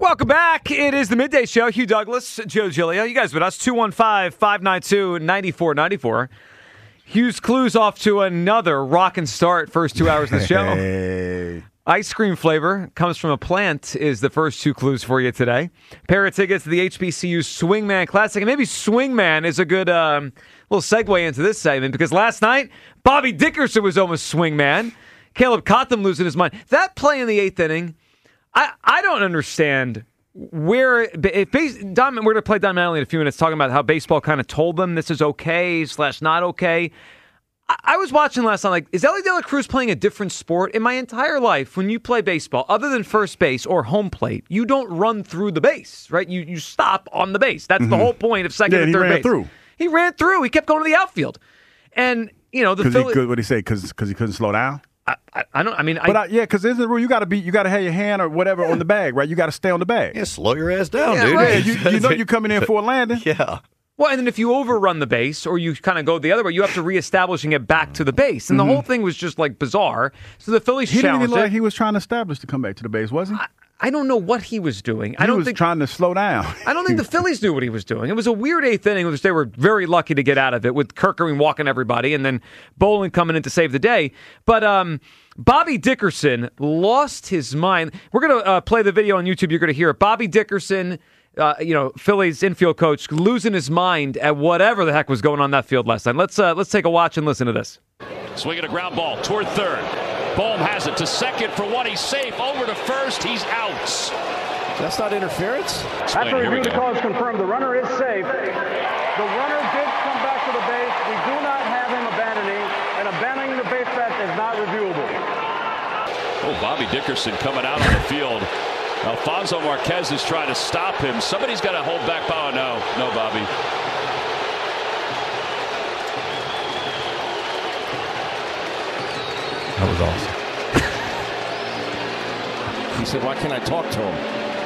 Welcome back. It is the Midday Show. Hugh Douglas, Joe Giglio. You guys with us. 215-592-9494. Hugh's Clues off to another rockin' start first 2 hours of the show. Hey. Ice cream flavor comes from a plant is the first two clues for you today. Pair of tickets to the HBCU Swingman Classic. And maybe Swingman is a good little segue into this segment because last night, Bobby Dickerson was almost Swingman. Caleb Cotham losing his mind. That play in the eighth inning, I don't understand where we're going to play Don Mattingly in a few minutes talking about how baseball kind of told them this is okay / not okay. I was watching last night, like, is Ellie De La Cruz playing a different sport? In my entire life, when you play baseball, other than first base or home plate, you don't run through the base, right? You stop on the base. That's the whole point of second and third base. He ran through. He kept going to the outfield. And, you know, the Phillies... What did he say? Because he couldn't slow down? Because there's a rule. You got to have your hand or whatever on the bag, right? You got to stay on the bag. Yeah, slow your ass down, dude. Right. Yeah, you know you're coming in for a landing. Yeah. Well, and then if you overrun the base or you kind of go the other way, you have to reestablishing it back to the base. And the whole thing was just, like, bizarre. So the Phillies He didn't challenged even look it. like he was trying to establish to come back to the base, was he? I don't know what he was doing. He was trying to slow down. I don't think the Phillies knew what he was doing. It was a weird eighth inning, which they were very lucky to get out of it with Kirk Green walking everybody and then Bolin coming in to save the day. But Bobby Dickerson lost his mind. We're going to play the video on YouTube. You're going to hear it. Bobby Dickerson, Phillies infield coach, losing his mind at whatever the heck was going on that field last night. Let's take a watch and listen to this. Swinging a ground ball toward third. Bohm has it to second for one. He's safe. Over to first. He's out. That's not interference? After review, the call is confirmed. The runner is safe. The runner did come back to the base. We do not have him abandoning, and abandoning the base path is not reviewable. Oh, Bobby Dickerson coming out on the field. Alfonso Marquez is trying to stop him. Somebody's got to hold back. Oh, no, Bobby. That was awesome. He said, why can't I talk to him?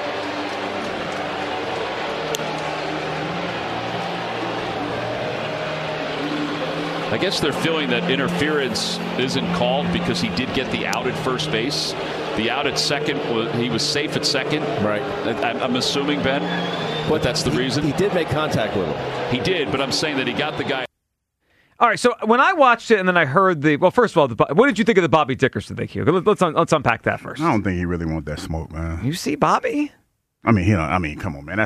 I guess they're feeling that interference isn't called because he did get the out at first base. The out at second, he was safe at second. Right. I'm assuming, Ben, but that's the reason. He did make contact with him. He did, but I'm saying that he got the guy. All right, so when I watched it and then I heard first of all, what did you think of the Bobby Dickerson thing, Hugh? Let's unpack that first. I don't think he really wants that smoke, man. You see Bobby? I mean, come on, man.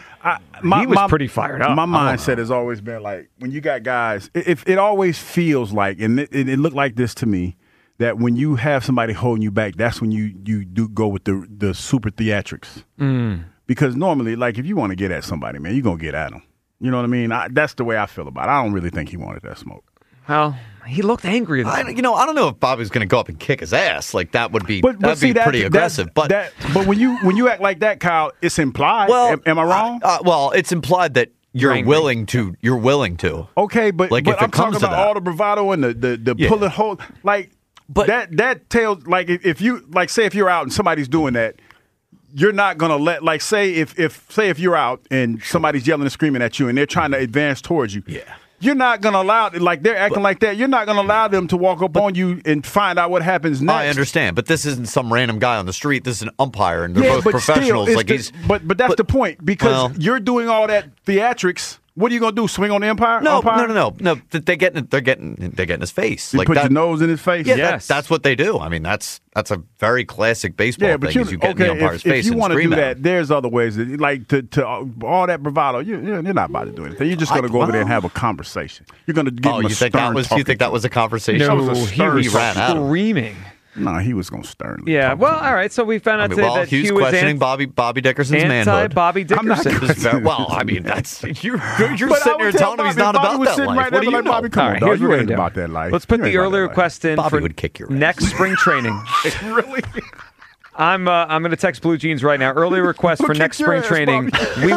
He was pretty fired up. My mindset has always been like, when you got guys, it always feels like, and it looked like this to me, that when you have somebody holding you back, that's when you do go with the super theatrics. Because normally, like, if you want to get at somebody, man, you're going to get at them. You know what I mean? That's the way I feel about it. I don't really think he wanted that smoke. Well, he looked angry. I don't know if Bobby's going to go up and kick his ass. Like, that would be pretty aggressive. But when you act like that, Kyle, it's implied. Well, am I wrong? Well, it's implied that you're willing to. You're willing to. Okay, but I'm talking about all the bravado and the pulling hold. Like, but that tells, like, if you're out and somebody's doing that, you're not gonna let, like, say if you're out and somebody's yelling and screaming at you and they're trying to advance towards you. Yeah. You're not going to allow, like, they're acting like that. You're not going to allow them to walk up on you and find out what happens next. I understand, but this isn't some random guy on the street. This is an umpire, and they're both professionals. But that's the point, because you're doing all that theatrics. What are you going to do? Swing on the umpire? No. They're getting in his face. You put your nose in his face. Yeah, yes. That's what they do. I mean, that's a very classic baseball thing. Is you get in the umpire's face and scream at him. If you want to do that, there's other ways. Like to all that bravado, you're not about to do anything. You're just going to go over there and have a conversation. You're going to give him a stern talking. You think that was a conversation? No, he was screaming. No, he was going to sternly. Yeah, well, all right. So we found out today that Hugh's Hugh was questioning Bobby Dickerson's manhood. Bobby Dickerson. Well, I mean, that's you're sitting here telling him he's not about that life. What do you know? Bobby, come on, dog. You ain't about that life. Let's put the earlier request in Bobby for would kick your ass. Next spring training. Really? I'm going to text Blue Jeans right now. Early request for next spring training.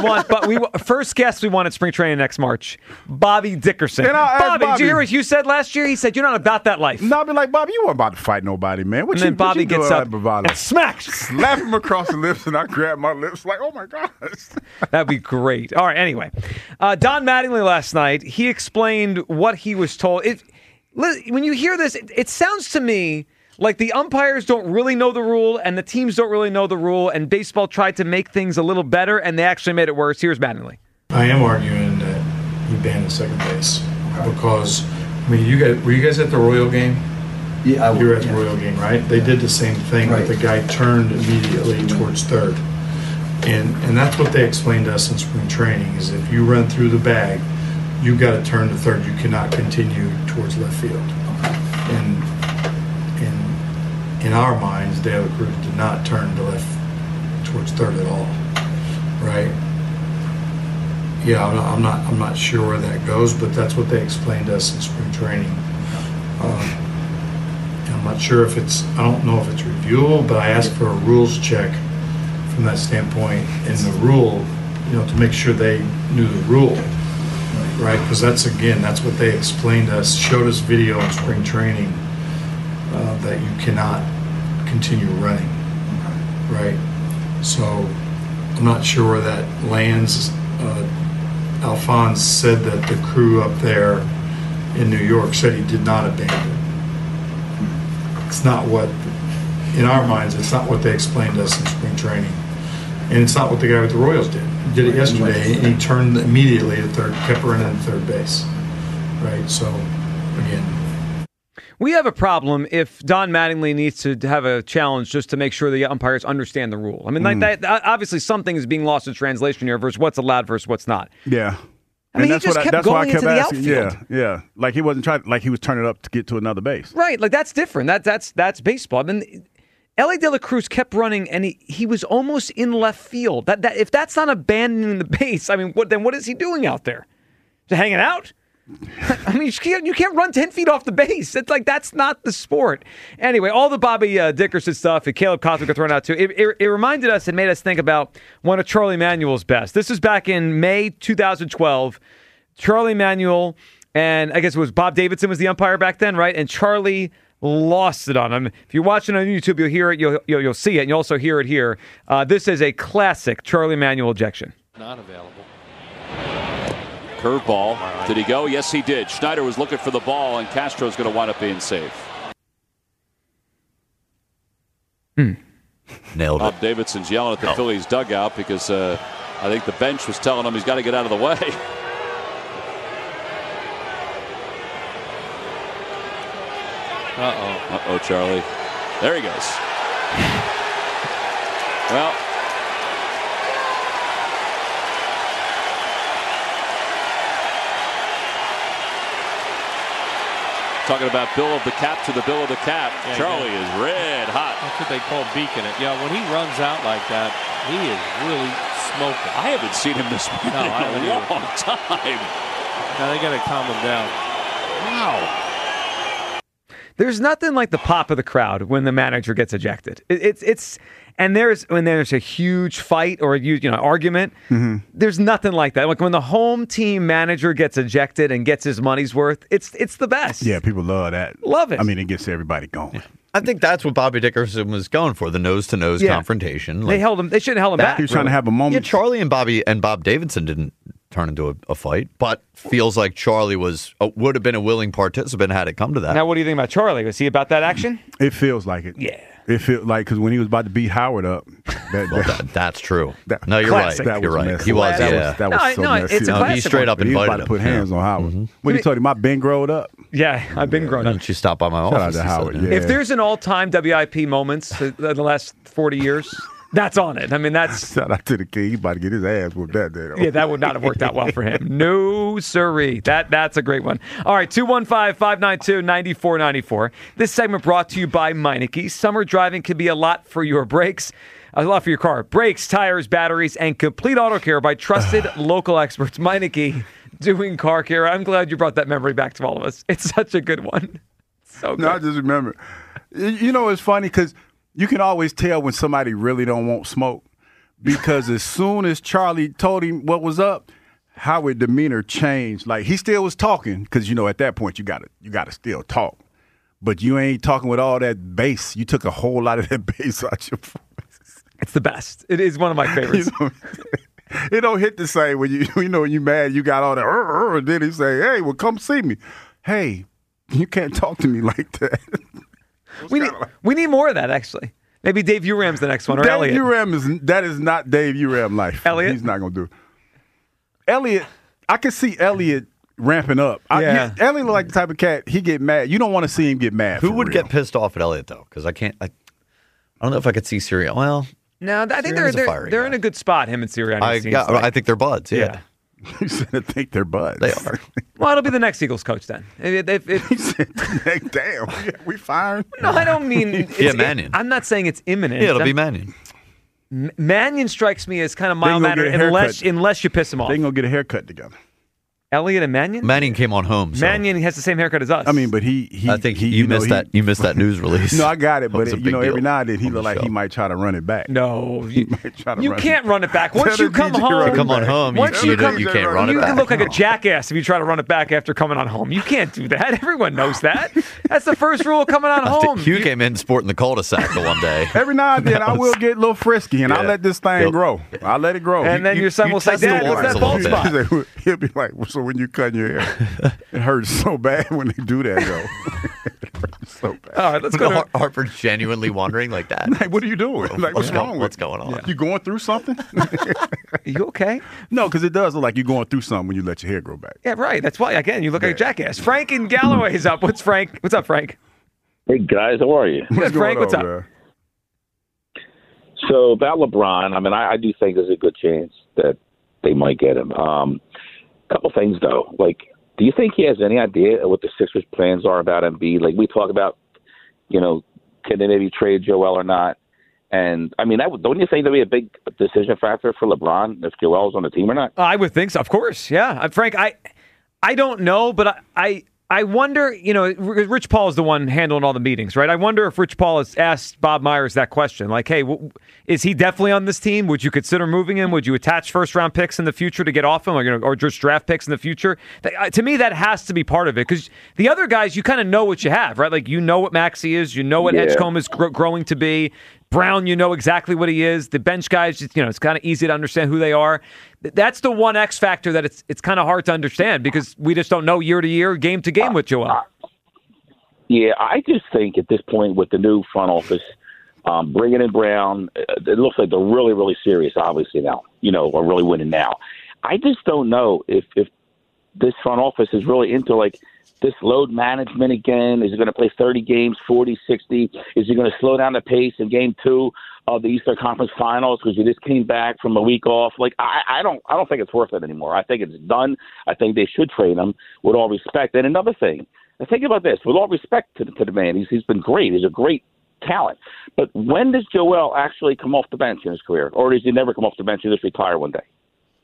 First guest we want at spring training next March. Bobby Dickerson. Bobby, did you hear what you said last year? He said you're not about that life. No, I'll be like, Bobby, you weren't about to fight nobody, man. And then Bobby gets up and smacks, slap him across the lips, and I grab my lips like, oh my gosh. That'd be great. All right. Anyway, Don Mattingly last night, he explained what he was told. When you hear this, it sounds to me Like the umpires don't really know the rule and the teams don't really know the rule, and baseball tried to make things a little better and they actually made it worse. Here's Mattingly. I am arguing that he banned the second base because, were you guys at the Royal game? Yeah, you were at the Royal game, right? They did the same thing, right. But the guy turned immediately towards third. And that's what they explained to us in spring training, is if you run through the bag, you got to turn to third. You cannot continue towards left field. And in our minds, De La Cruz did not turn to left towards third at all, right? Yeah, I'm not sure where that goes, but that's what they explained to us in spring training. I'm not sure if I don't know if it's reviewable, but I asked for a rules check from that standpoint in the rule, to make sure they knew the rule, right? Because that's what they explained to us, showed us video in spring training that you cannot continue running, right? So I'm not sure where that lands. Alphonse said that the crew up there in New York said he did not abandon. It's not what, in our minds, it's not what they explained to us in spring training. And it's not what the guy with the Royals did. He did it yesterday, and he turned immediately to third, kept running at third base. Right? So, again. We have a problem if Don Mattingly needs to have a challenge just to make sure the umpires understand the rule. I mean, like that, obviously something is being lost in translation here versus what's allowed versus what's not. Yeah. I mean, he just kept going into the outfield. Yeah. Like he wasn't trying, like he was turning up to get to another base. Right. Like that's different. That's baseball. I mean, Elly De La Cruz kept running, and he was almost in left field. That if that's not abandoning the base, I mean, what is he doing out there? Just hanging out? I mean, you can't run 10 feet off the base. It's like that's not the sport. Anyway, all the Bobby Dickerson stuff and Caleb Cosmic got thrown out too. It reminded us and made us think about one of Charlie Manuel's best. This is back in May 2012. Charlie Manuel, and I guess it was Bob Davidson was the umpire back then, right? And Charlie lost it on him. If you're watching on YouTube, you'll hear it. You'll see it, and you also hear it here. This is a classic Charlie Manuel ejection. Not available. Curveball. Did he go? Yes, he did. Schneider was looking for the ball, and Castro's going to wind up being safe. Nailed it. Bob Davidson's yelling at the Phillies dugout because I think the bench was telling him he's got to get out of the way. Uh-oh, Charlie. There he goes. Well, talking about bill of the cap to the bill of the cap. Yeah, Charlie is red hot. That's what they call beaking it. Yeah, when he runs out like that, he is really smoking. I haven't seen him this in a long time. Now they got to calm him down. Wow. There's nothing like the pop of the crowd when the manager gets ejected. And when there's a huge fight or argument, there's nothing like that. Like when the home team manager gets ejected and gets his money's worth, it's the best. Yeah, people love that. Love it. I mean, it gets everybody going. I think that's what Bobby Dickerson was going for, the nose-to-nose confrontation. They held him. They shouldn't have held him back. He was trying to have a moment. Yeah, Charlie and Bob Davidson didn't turn into a fight, but feels like Charlie would have been a willing participant had it come to that. Now, what do you think about Charlie? Was he about that action? It feels like it. Yeah. It feels like because when he was about to beat Howard up. That's true. No, you're classic. right. You're right. Messy. He was. That was so messy. It's a classic. He straight up he was invited about to put hands on Howard. When he told him, I've been grown up. Yeah, I've been grown Why up. don't you stop by my office? Shout out to Howard. Said, yeah. If there's an all-time WIP moments in the last 40 years, that's on it. I mean, that's... Shout out to the king. He's about to get his ass whooped that day. Yeah, that would not have worked out well for him. No, sirree. That's a great one. All right, 215-592-9494. This segment brought to you by Meineke. Summer driving can be a lot for your brakes. A lot for your car. Brakes, tires, batteries, and complete auto care by trusted local experts. Meineke doing car care. I'm glad you brought that memory back to all of us. It's such a good one. So good. No, I just remember. It's funny because you can always tell when somebody really don't want smoke because as soon as Charlie told him what was up, Howard's demeanor changed. Like he still was talking because at that point you gotta still talk, but you ain't talking with all that bass. You took a whole lot of that bass out your voice. It's the best. It is one of my favorites. It don't hit the same when when you mad. You got all that. And then he say, "Hey, well, come see me." Hey, you can't talk to me like that. We need more of that, actually. Maybe Dave Uram's the next one, or Dave Elliott. That is not Dave Uram life. Elliott? He's not going to do it. Elliott, I can see Elliott ramping up. Yeah. Elliott look like the type of cat, he get mad. You don't want to see him get mad. Who for would real. get pissed off at Elliott, though? Because I don't know if I could see Sirianni. Well, No, I think Sirianni's a fiery they're guy. in a good spot, him and Sirianni. I think they're buds, yeah. He said, I think they're buds. They are. Well, it'll be the next Eagles coach then. He said, damn, we firing? No, I don't mean. Mannion. I'm not saying it's imminent. Yeah, it'll be Mannion. Mannion strikes me as kind of They mild gonna mannered get a haircut. unless you piss him off. They going to get a haircut together. Elliott and Mannion. Mannion came on home. So Mannion has the same haircut as us. I mean, but he I think he, you missed that. You missed that news release. No, I got it, That but was a you big know, every deal now and then he on look the like show. he might try to run it back. No, you might try to you run can't it. run it back. Once Tell you the come DJ run home, it Come on back. home. Once you come- you can't run it you back. can look like a jackass if you try to run it back after coming on home. You can't do that. Everyone knows that. That's the first rule of coming on home. Hugh came in sporting the cul-de-sac the one day. Every now and then I will get a little frisky, and I'll Yeah. let this thing Yep. grow. I'll let it grow. And then your son will say, test the "Dad, what's waters that a bald little spot?" He'll be like, so when you cut your hair, it hurts so bad when they do that, though. It hurts so bad. All right, let's go to Harper's genuinely wondering like that. Like, what are you doing? Like, what's wrong with What's you? going on? You going through something? You okay? No, because it does look like you're going through something when you let your hair grow back. Yeah, right. That's why, again, you look like a jackass. Frank in Galloway is up. What's up, Frank? Hey guys, how are you? Good, Frank. What's up? man? So about LeBron, I mean, I do think there's a good chance that they might get him. Couple things though, like, do you think he has any idea what the Sixers' plans are about Embiid? Like we talk about, can they maybe trade Joel or not? And I mean, don't you think that'd be a big decision factor for LeBron if Joel's on the team or not? I would think so. Of course, yeah. Frank, I don't know, but I wonder, Rich Paul is the one handling all the meetings, right? I wonder if Rich Paul has asked Bob Myers that question. Like, hey, is he definitely on this team? Would you consider moving him? Would you attach first-round picks in the future to get off him, or just draft picks in the future? To me, that has to be part of it, because the other guys, you kind of know what you have, right? Like, you know what Maxey is. You know what Edgecombe is growing to be. Brown, you know exactly what he is. The bench guys, it's kind of easy to understand who they are. That's the one X factor that it's kind of hard to understand, because we just don't know year to year, game to game with Joel. Yeah, I just think at this point with the new front office, bringing in Brown, it looks like they're really, really serious, obviously now, are really winning now. I just don't know if this front office is really into like this load management again. Is he going to play 30 games, 40, 60? Is he going to slow down the pace in game 2 of the Eastern Conference Finals because you just came back from a week off? Like, I don't think it's worth it anymore. I think it's done. I think they should trade him with all respect. And another thing, think about this, with all respect to the man, he's been great. He's a great talent. But when does Joel actually come off the bench in his career? Or does he never come off the bench and just retire one day?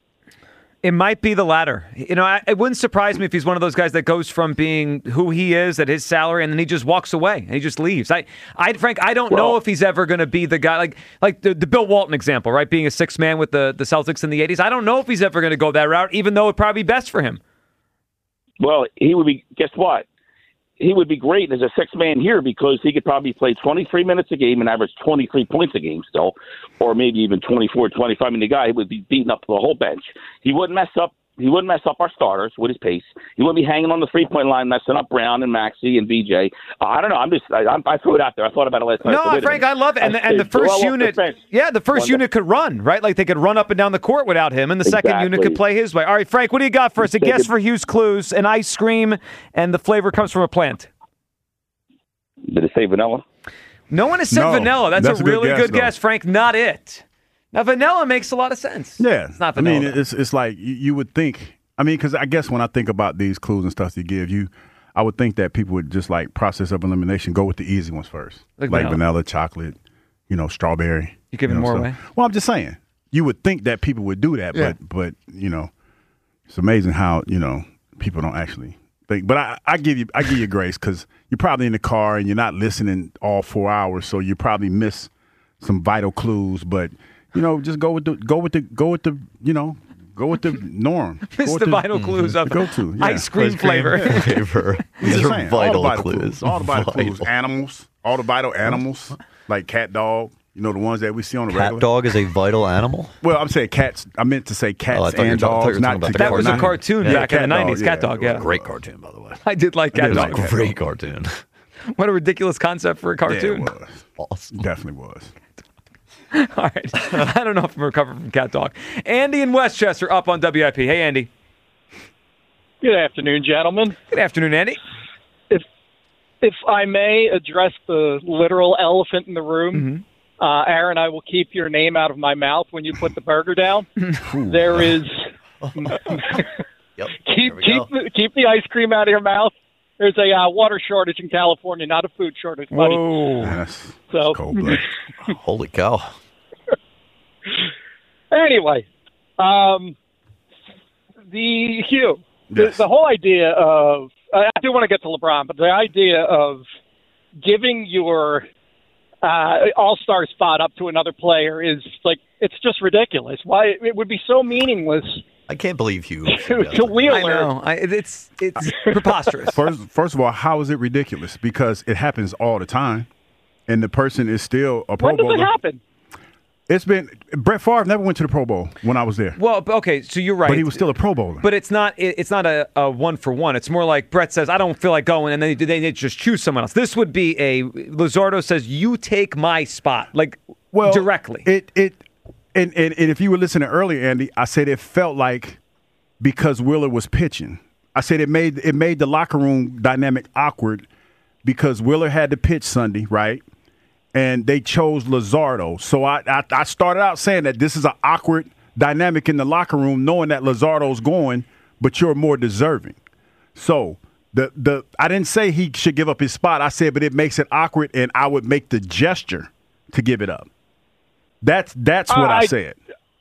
It might be the latter. It wouldn't surprise me if he's one of those guys that goes from being who he is at his salary, and then he just walks away and he just leaves. Frank, I don't know if he's ever going to be the guy like the Bill Walton example, right? Being a sixth man with the Celtics in the 80s. I don't know if he's ever going to go that route, even though it'd probably be best for him. Well, he would be. Guess what? He would be great as a sixth man here because he could probably play 23 minutes a game and average 23 points a game still, or maybe even 24, 25. I mean, the guy would be beating up the whole bench. He wouldn't mess up. He wouldn't mess up our starters with his pace. He wouldn't be hanging on the 3-point line, messing up Brown and Maxey and VJ. I don't know. I threw it out there. I thought about it last night. No, Frank, I love it. And the first unit, the first unit could run, right? Like they could run up and down the court without him, and the second unit could play his way. All right, Frank, what do you got for us? A guess for Hughes Clues, an ice cream, and the flavor comes from a plant. Did it say vanilla? No one has said vanilla. That's a really good guess, Frank. Not it. Now, vanilla makes a lot of sense. Yeah. It's not vanilla. I mean, it's like you would think. I mean, because I guess when I think about these clues and stuff they give you, I would think that people would just like process of elimination, go with the easy ones first. Like vanilla, chocolate, strawberry. You giving more away? Well, I'm just saying. You would think that people would do that, but it's amazing how, people don't actually think. But I give you grace because you're probably in the car and you're not listening all 4 hours, so you probably miss some vital clues. But just go with the norm. Miss the vital clues of go-to ice cream flavor. These are vital clues. All the vital clues. Animals. All the vital animals, like cat, dog. The ones that we see on the regular. Cat dog is a vital animal? Well, I'm saying cats. I meant to say cats and dogs. That was a cartoon back in the 90s. Cat Dog, yeah. Great cartoon, by the way. I did like Cat Dog. Great cartoon. What a ridiculous concept for a cartoon. Yeah, it was. Definitely was. All right. I don't know if I'm recovering from cat talk. Andy in Westchester up on WIP. Hey, Andy. Good afternoon, gentlemen. Good afternoon, Andy. If I may address the literal elephant in the room, Aaron, I will keep your name out of my mouth when you put the burger down. There is keep the ice cream out of your mouth. There's a water shortage in California, not a food shortage, buddy. Whoa. That's So cold-blooded. Holy cow. anyway, Yes. the whole idea of I do want to get to LeBron, but the idea of giving your all-star spot up to another player is like it's just ridiculous. Why it would be so meaningless I can't believe you. to Wheeler. I know. It's preposterous. First of all, how is it ridiculous? Because it happens all the time, and the person is still a Pro When does Bowler. it happen? It's been Brett Favre never went to the Pro Bowl when I was there, Well, okay, so you're right. but he was still a Pro Bowler. But it's not a one for one. It's more like Brett says, I don't feel like going, and then they just choose someone else. This would be Luzardo says, you take my spot, directly. And if you were listening earlier, Andy, I said it felt like because Wheeler was pitching. I said it made the locker room dynamic awkward because Wheeler had to pitch Sunday, right? And they chose Luzardo. So I started out saying that this is an awkward dynamic in the locker room, knowing that Luzardo's going, but you're more deserving. So I didn't say he should give up his spot. I said, but it makes it awkward, and I would make the gesture to give it up. That's what I said.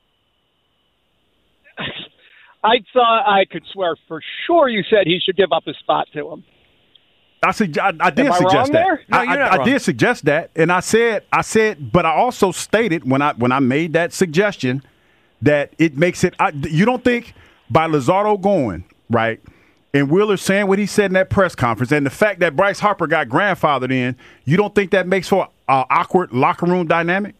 I thought I could swear for sure you said he should give up his spot to him. I did Am I suggest wrong that. there? No, you're not I wrong. did suggest that, and I said, but I also stated when I made that suggestion that it makes it. You don't think by Luzardo going right, and Wheeler saying what he said in that press conference, and the fact that Bryce Harper got grandfathered in, you don't think that makes for an awkward locker room dynamic?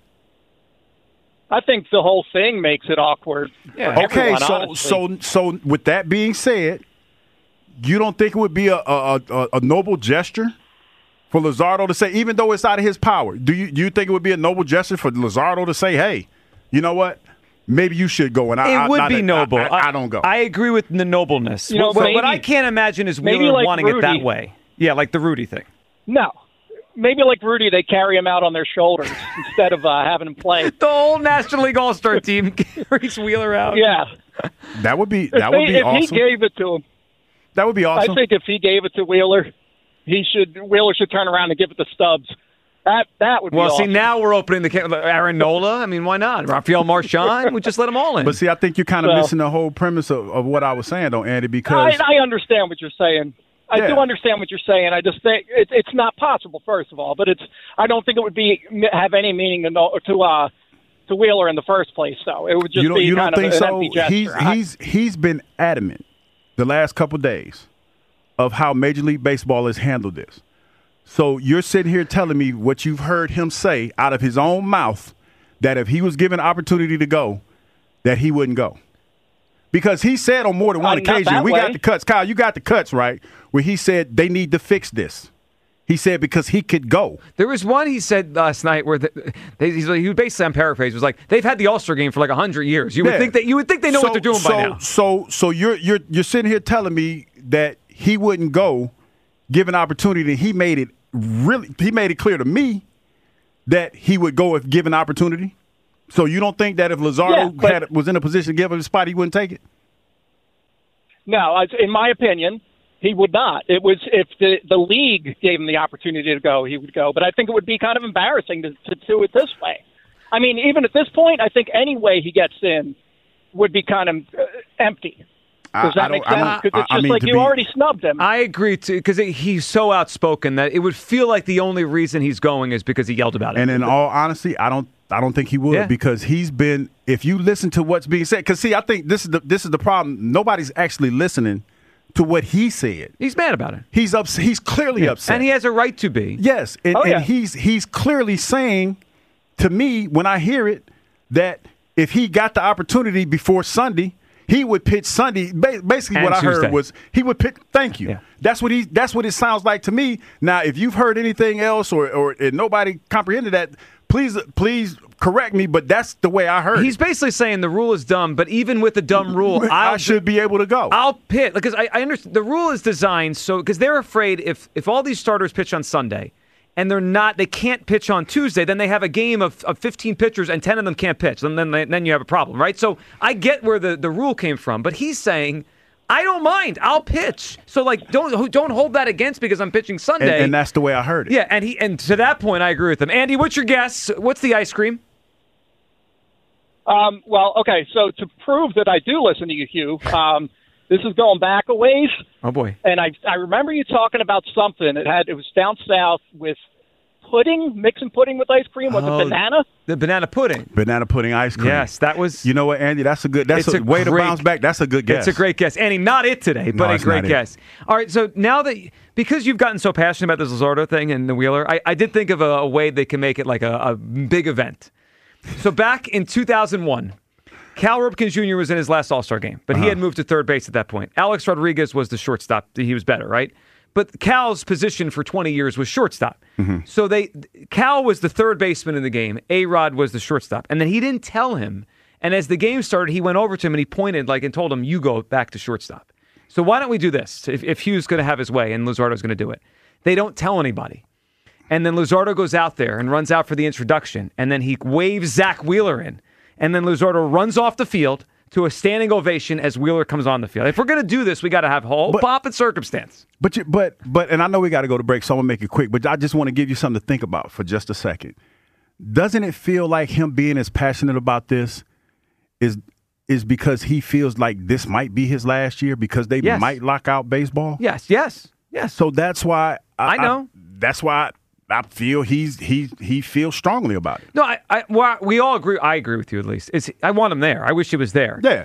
I think the whole thing makes it awkward. Yeah. For Okay, everyone, honestly. so with that being said, you don't think it would be a noble gesture for Luzardo to say, even though it's out of his power, do you think it would be a noble gesture for Luzardo to say, hey, you know what? Maybe you should go. And It would be noble. I don't go. I agree with the nobleness. You know, what I can't imagine is maybe Wheeler like wanting it that Rudy. way. Yeah, like the Rudy thing. No. Maybe like Rudy, they carry him out on their shoulders instead of having him play. The whole National League All-Star team carries Wheeler out. Yeah. That would be If awesome. he gave it to him, That would be awesome. I think if he gave it to Wheeler, Wheeler should turn around and give it to Stubbs. That would be Well, awesome. see, now we're opening the Aaron Nola. I mean, why not? Rafael Marchand? We just let them all in. But see, I think you're kind of So- missing the whole premise of what I was saying, though, Andy, because I understand what you're saying. I do understand what you're saying. I just think it's not possible, first of all. But I don't think it would have any meaning to Wheeler in the first place. Though it would just you be don't kind of think an so. empty gesture. He's been adamant the last couple of days of how Major League Baseball has handled this. So you're sitting here telling me what you've heard him say out of his own mouth, that if he was given opportunity to go, that he wouldn't go. Because he said on more than one Not occasion, that we way. got the cuts. Kyle, you got the cuts, right? Where he said they need to fix this. He said because he could go. There was one he said last night where he basically, I'm paraphrasing, was like they've had the All-Star game for like 100 years. You would think they know what they're doing by now. So you're sitting here telling me that he wouldn't go, given opportunity. He made it clear to me that he would go if given opportunity. So you don't think that if Luzardo was in a position to give him a spot, he wouldn't take it? No, in my opinion, he would not. It was if the league gave him the opportunity to go, he would go. But I think it would be kind of embarrassing to do it this way. I mean, even at this point, I think any way he gets in would be kind of empty. Does that make sense? Because it's just you already snubbed him. I agree, too, because he's so outspoken that it would feel like the only reason he's going is because he yelled about it. And in all honesty, I don't think he would because he's been. If you listen to what's being said, because see, I think this is the problem. Nobody's actually listening to what he said. He's mad about it. He's upset. He's clearly upset, and he has a right to be. Yes, and he's clearly saying to me when I hear it that if he got the opportunity before Sunday, he would pitch Sunday. Basically, And what I Tuesday. heard was he would pitch. Thank you. Yeah. That's what it sounds like to me. Now, if you've heard anything else or nobody comprehended that, please correct me. But that's the way I heard. He's basically saying the rule is dumb, but even with the dumb rule, I should be able to go. I'll pitch because I understand the rule is designed so because they're afraid if all these starters pitch on Sunday and they can't pitch on Tuesday, then they have a game of 15 pitchers and 10 of them can't pitch. And then you have a problem, right? So I get where the rule came from, but he's saying, I don't mind. I'll pitch. So don't hold that against because I'm pitching Sunday. And that's the way I heard it. Yeah, and to that point, I agree with him. Andy, what's your guess? What's the ice cream? Well, okay, so to prove that I do listen to you, Hugh, this is going back a ways. Oh, boy. And I remember you talking about something. It was down south with pudding, mixing pudding with ice cream. Was it banana? The banana pudding. Banana pudding ice cream. Yes, that was. You know what, Andy? That's a way to bounce back. That's a good guess. It's a great guess. Andy, not it today, but a great guess. All right, so now because you've gotten so passionate about this Luzardo thing and the Wheeler, I did think of a way they can make it like a big event. So back in 2001, Cal Ripken Jr. was in his last All-Star game, but he had moved to third base at that point. Alex Rodriguez was the shortstop. He was better, right? But Cal's position for 20 years was shortstop. So Cal was the third baseman in the game. A-Rod was the shortstop. And then he didn't tell him. And as the game started, he went over to him and he pointed and told him, you go back to shortstop. So why don't we do this? If Hugh's going to have his way and Luzardo's going to do it. They don't tell anybody. And then Luzardo goes out there and runs out for the introduction. And then he waves Zach Wheeler in. And then Luzardo runs off the field to a standing ovation as Wheeler comes on the field. If we're going to do this, we got to have whole pomp and circumstance. But and I know we got to go to break, so I'm going to make it quick. But I just want to give you something to think about for just a second. Doesn't it feel like him being as passionate about this is because he feels like this might be his last year because they might lock out baseball? Yes. So that's why I know. That's why I feel he feels strongly about it. No, we all agree. I agree with you at least. I want him there. I wish he was there. Yeah.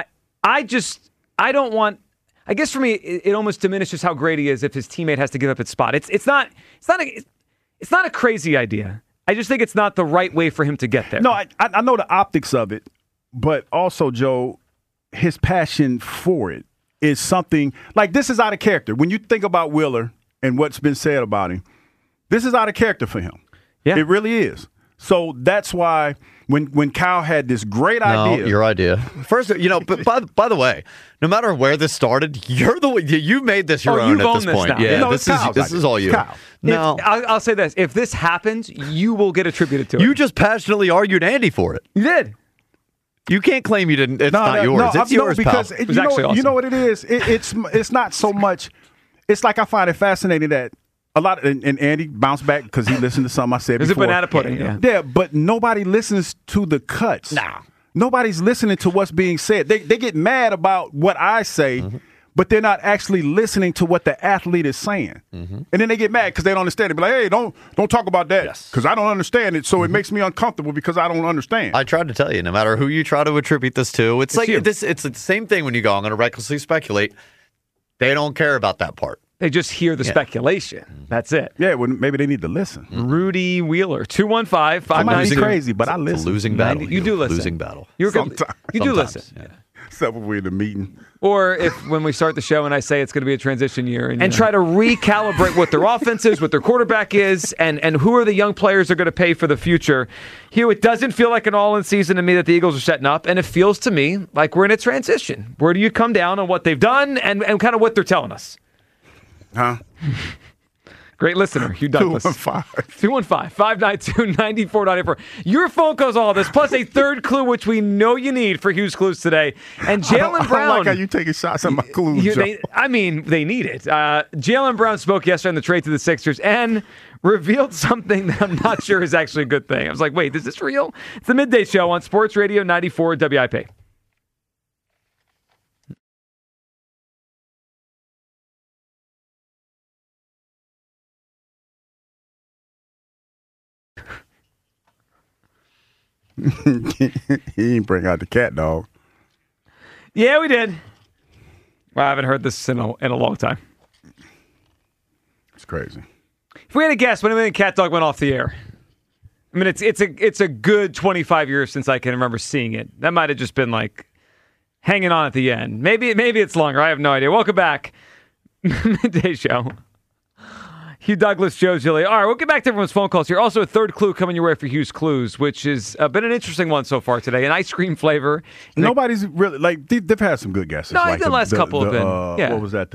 I don't want. I guess for me, it almost diminishes how great he is if his teammate has to give up its spot. It's not a crazy idea. I just think it's not the right way for him to get there. No, I know the optics of it, but also, Joe, his passion for it is something like this is out of character. When you think about Wheeler and what's been said about him, this is out of character for him. Yeah. It really is. So that's why when Kyle had this great idea. No, your idea. First, but by the way, no matter where this started, you made this your own at this point. Now. Yeah, No, this is all you. Kyle. No, I'll say this. If this happens, you will get attributed to it. you just passionately argued Andy for it. You did. You can't claim you didn't. It's not yours. It's yours, because pal. It was actually awesome. You know what it is? It's not so much. It's like I find it fascinating that a lot and Andy bounced back because he listened to something I said There's before. a banana pudding. Yeah, but nobody listens to the cuts. Nah. Nobody's listening to what's being said. They get mad about what I say, but they're not actually listening to what the athlete is saying. And then they get mad because they don't understand it. Be like, hey, don't talk about that because I don't understand it. So it makes me uncomfortable because I don't understand. I tried to tell you, no matter who you try to attribute this to, it's like you. this. It's the same thing when you go, I'm going to recklessly speculate. They don't care about that part. They just hear the speculation. That's it. Yeah, well, maybe they need to listen. Rudy Wheeler, 215-592. I might be crazy, but I It's listen. a losing battle. You do listen. Losing battle. You're good. Sometimes. You do Sometimes, listen. yeah. Except when we're in the meeting. Or if when we start the show and I say it's going to be a transition year and try to recalibrate what their offense is, what their quarterback is, and who are the young players they're going to pay for the future. Hugh, it doesn't feel like an all-in season to me that the Eagles are setting up, and it feels to me like we're in a transition. Where do you come down on what they've done and kind of what they're telling us? Huh? Great listener, Hugh Douglas. 215-592-9494. Your phone calls all this, plus a third clue, which we know you need for Hugh's Clues today. And Jaylen Brown. I like how you taking shots at my clues, Joe. They need it. Jaylen Brown spoke yesterday on the trade to the Sixers and revealed something that I'm not sure is actually a good thing. I was like, wait, is this real? It's the Midday Show on Sports Radio 94 WIP. He didn't bring out the cat dog. Yeah, we did. Well, I haven't heard this in a long time. It's crazy. If we had a guess, when the cat dog went off the air? I mean, it's a good 25 years since I can remember seeing it. That might have just been like hanging on at the end. Maybe it's longer. I have no idea. Welcome back. Midday Show. Hugh Douglas, Joe Giglio. All right, we'll get back to everyone's phone calls here. Also, a third clue coming your way for Hugh's Clues, which has been an interesting one so far today. An ice cream flavor. Nobody's really, like, they've had some good guesses. No, like the last couple have been. Yeah. What was that?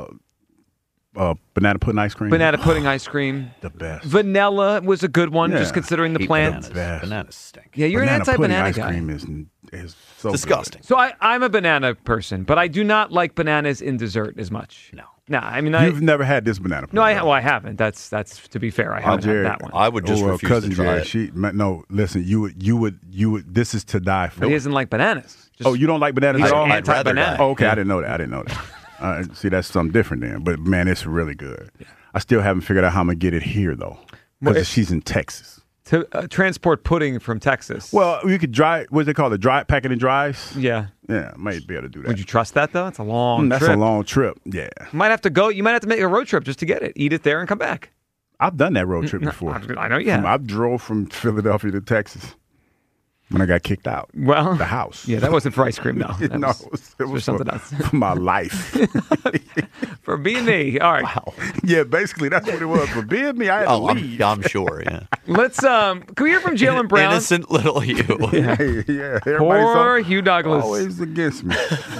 Banana pudding ice cream? Banana pudding ice cream. The best. Vanilla was a good one, Yeah. just considering the plant. Bananas stink. Yeah, you're Banana an anti-banana pudding guy. ice cream is so Disgusting. So I'm a banana person, but I do not like bananas in dessert as much. No, I mean, You've never had this banana pudding. No, I haven't. That's to be fair. I haven't had that one. I would just refuse cousin to try Jerry, it. listen, you would. This is to die for. But he doesn't like bananas. Just, You don't like bananas he's at all? I'd rather anti-banana. die. Oh, okay, I didn't know that. See, that's something different then. But man, it's really good. I still haven't figured out how I'm gonna get it here though, because she's in Texas. To transport pudding from Texas. Well, you could dry. What's it called? Pack it in dries. Yeah. Yeah, might be able to do that. Would you trust that though? It's a long That's trip. a long trip. Yeah, You might have to go. You might have to make a road trip just to get it. Eat it there and come back. I've done that road trip before. I know you have. I drove from Philadelphia to Texas when I got kicked out. Well, the house. Yeah, that wasn't for ice cream though. That No, was it was something for, else. for my life. For being me. All right. Wow. Yeah, basically that's what it was. For being me, I had to leave. I'm sure, yeah. Let's can we hear from Jaylen Brown? Innocent little you. Yeah, everybody's Poor Hugh Douglas. always against me.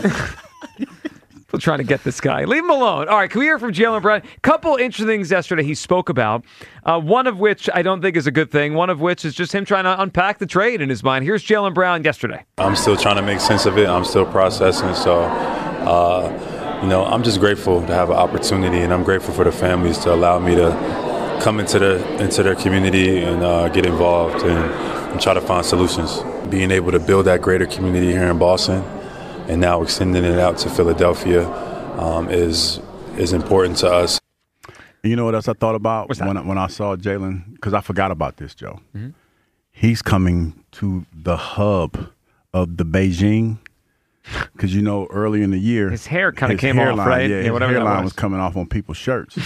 People trying to get this guy. Leave him alone. All right, can we hear from Jaylen Brown? Couple interesting things yesterday he spoke about. One of which I don't think is a good thing. One of which is just him trying to unpack the trade in his mind. Here's Jaylen Brown yesterday. I'm still trying to make sense of it. I'm still processing. So, I'm just grateful to have an opportunity, and I'm grateful for the families to allow me to come into their community and get involved and try to find solutions. Being able to build that greater community here in Boston and now extending it out to Philadelphia is important to us. You know what else I thought about What's that? when I saw Jaylen? Because I forgot about this, Joe. Mm-hmm. He's coming to the hub of the Beijing. Because early in the year, His hair kind of came off, right? Yeah, his whatever that hairline was coming off on people's shirts.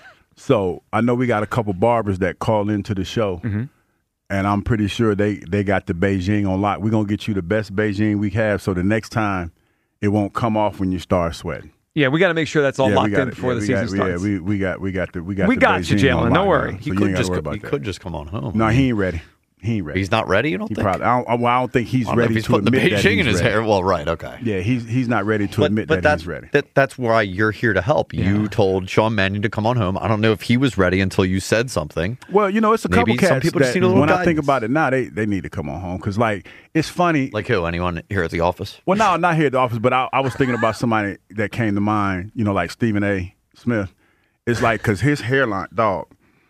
So I know we got a couple barbers that call into the show, Mm-hmm. and I'm pretty sure they got the Beijing on lock. We're gonna get you the best Beijing we have, so the next time it won't come off when you start sweating. Yeah, we got to make sure that's all Yeah, we locked got in it. before Yeah, the we season got- starts. Yeah, we got the We got you, Beijing Jaylen. on Don't lock worry. now, He so you could ain't gotta just worry about he that. could just come on home. No, he ain't ready. He ain't ready. He's not ready, you don't He think? probably. I don't think he's I don't know if ready he's to putting the admit that Beijing he's in his ready. hair. Well, right, okay. Yeah, he's not ready to admit that he's ready. That's why you're here to help. You told Sean Mannion to come on home. I don't know if he was ready until you said something. Well, it's a couple Maybe some cats people just that need a little when I think guidance. about it now, they need to come on home because it's funny. Like who? Anyone here at the office? Well, no, not here at the office, but I was thinking about somebody that came to mind. Like Stephen A. Smith. It's like because his hairline, dog.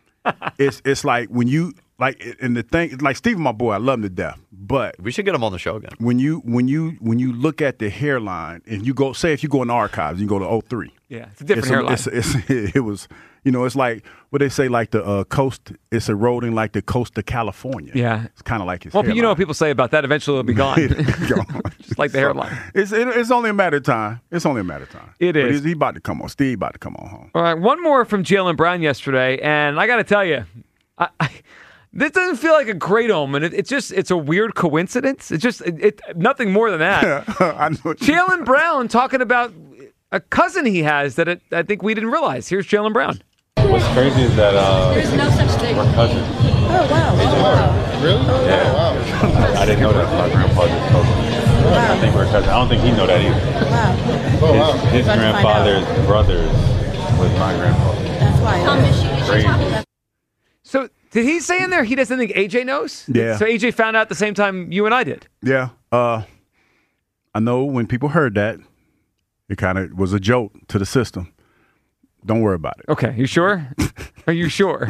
It's like when you and the thing, like Stephen, my boy, I love him to death. But We should get him on the show again. when you look at the hairline, and you go, say if you go in the archives, you go to 03. Yeah, it's a different hairline. It was, it's like what they say, like the coast. It's eroding like the coast of California. Yeah. it's kind of like his. Well, hairline. you know what people say about that. Eventually it'll be gone. Just like the hairline. It's only a matter of time. It's only a matter of time. It But is. He about to come on. Steve about to come on home. All right, one more from Jaylen Brown yesterday, and I got to tell you, this doesn't feel like a great omen. It's a weird coincidence. It's just nothing more than that. I know. Jaylen Brown talking about a cousin he has that I think we didn't realize. Here's Jaylen Brown. What's crazy is that There's no such thing. we're cousins. Oh, wow. Really? Yeah. Wow. I didn't know that my grandpa just told me. I think we're cousins. I don't think he know that either. Wow. His About to find grandfather's brothers was my grandfather. That's why. Crazy. So did he say in there he doesn't think AJ knows? Yeah. So AJ found out the same time you and I did. Yeah. I know when people heard that, it kind of was a joke to the system. Don't worry about it. Okay, you sure? Are you sure?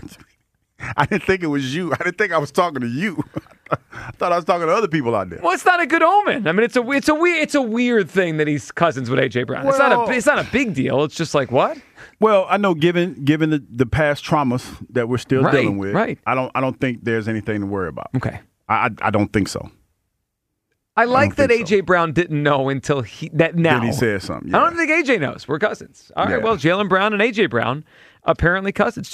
I didn't think it was you. I didn't think I was talking to you. I thought I was talking to other people out there. Well, it's not a good omen. I mean, it's a weird thing that he's cousins with AJ Brown. It's not a big deal. It's just like what? Well, I know given the past traumas that we're still Right, dealing with, right. I don't think there's anything to worry about. Okay. I don't think so. I like that think so. AJ Brown didn't know until now. Then he said something. I Yeah. don't think AJ knows. We're cousins. All right. Yeah. Well, Jaylen Brown and AJ Brown apparently cousins.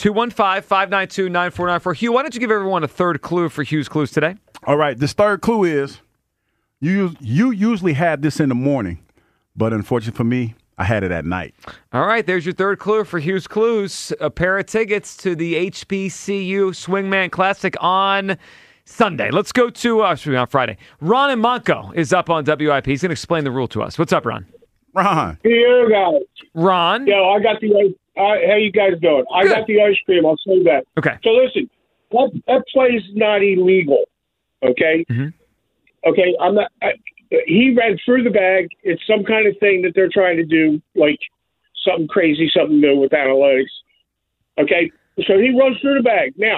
215-592-9494. Hugh, why don't you give everyone a third clue for Hugh's Clues today? All right. This third clue is You usually have this in the morning, but unfortunately for me, I had it at night. All right, there's your third clue for Hughes Clues. A pair of tickets to the HBCU Swingman Classic on Sunday. Let's go to, on Friday. Ron in Monco is up on WIP. He's going to explain the rule to us. What's up, Ron? Ron. Here, guys. Ron? Yo, I got the how you guys doing? I got the ice cream. I'll say that. Okay. So listen, that play's not illegal. Okay. Mm-hmm. Okay. I'm not. He ran through the bag. It's some kind of thing that they're trying to do, like something crazy, something new with analytics. Okay. So he runs through the bag. Now,